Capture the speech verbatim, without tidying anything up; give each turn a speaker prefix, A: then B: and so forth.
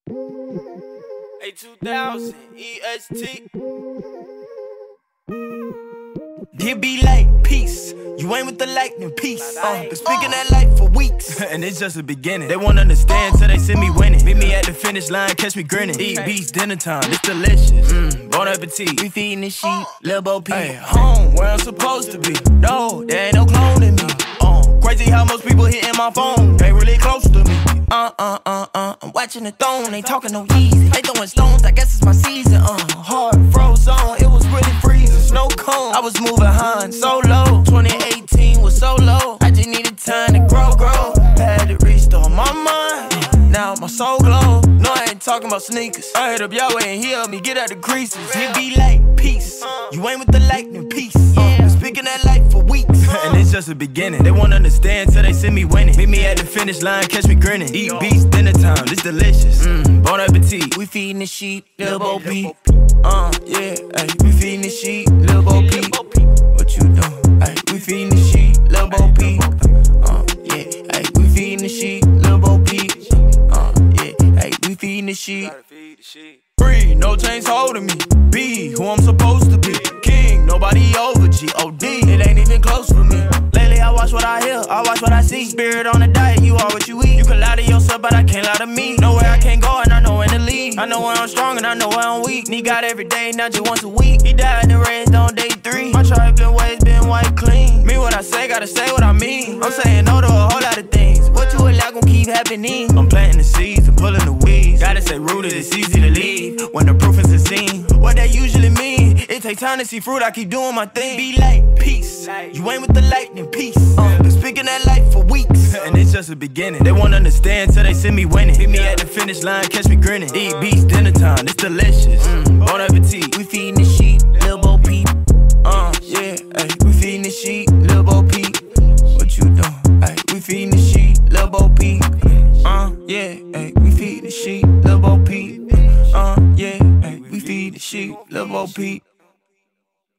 A: A two thousand E S T. It be like peace. You ain't with the lightning, peace. Uh, been speaking that life for weeks, and it's just the beginning. They won't understand till they see me winning. Meet me at the finish line, catch me grinning. Eat beats, dinner time, it's delicious. Mm, bon appetit. We feeding this sheep, Lil Bo Peep. Hey, home where I'm supposed to be. No, there ain't no clone in me. Uh, crazy how most people hitting my phone. They really close to me. Uh uh uh uh. I'm watching the throne, ain't talking no Yeezy. They throwing stones, I guess it's my season. Uh, hard froze on, it was really freezing. Snow cone, I was moving high so low. twenty eighteen was so low. I just needed time to grow, grow. Had to restore my mind. Now my soul glow. No, I ain't talking about sneakers. I hit up Yahweh and he helped me get out the creases. It be like peace. You ain't with the lightning, peace. Uh, speaking that life for weeks, and it's just the beginning. They won't understand till they see me winning. Meet me at the finish line, catch me grinning. Eat beats, dinner time, it's delicious. Mm, bon appetit. We feeding the sheep, Lil Bo Peep. Uh, yeah, ay, we feeding the sheep, Lil Bo Peep. What you doing? Ay, we feeding the sheep, Lil Bo Peep. Uh, yeah, ay, we feeding the sheep, Lil Bo Peep. Uh, yeah, ay, we feeding the sheep. Free, no chains holding me. Be who I'm supposed to be. King, nobody over G O D. It ain't even close for me. Lately I watch what I hear, I watch what I see. Spirit on a diet, you are what you eat. You can lie to yourself, but I can't lie to me. Know where I can't go and I know when to leave. I know when I'm strong and I know when I'm weak. Need God every day, not just once a week. He died and raised on day three. My trifling ways been white clean. Mean what I say, gotta say what I mean. I'm saying no to a whole lot of things. What you allow gon' keep happening. I'm planting the seeds and pulling the weeds. Gotta say rooted, it's easy to leave when the proof is seen. What that usually mean? It take time to see fruit, I keep doing my thing. Be like peace. You ain't with the lightning, peace. Uh, been speaking that life for weeks, and it's just the beginning. They won't understand till they see me winning. Meet me at the finish line, catch me grinning. Eat beats, dinner time, it's delicious. Mm, bon appetit. We feeding the sheep, Lil Bo Peep. Uh, yeah, ay, we feeding the sheep, Lil Bo Peep. What you doing? Ay, we feeding the sheep, Lil Bo Peep. Uh, yeah, ay, we feed the sheep, Lil Bo Peep. Uh, yeah, ay, we feed the sheep, Lil Bo Peep.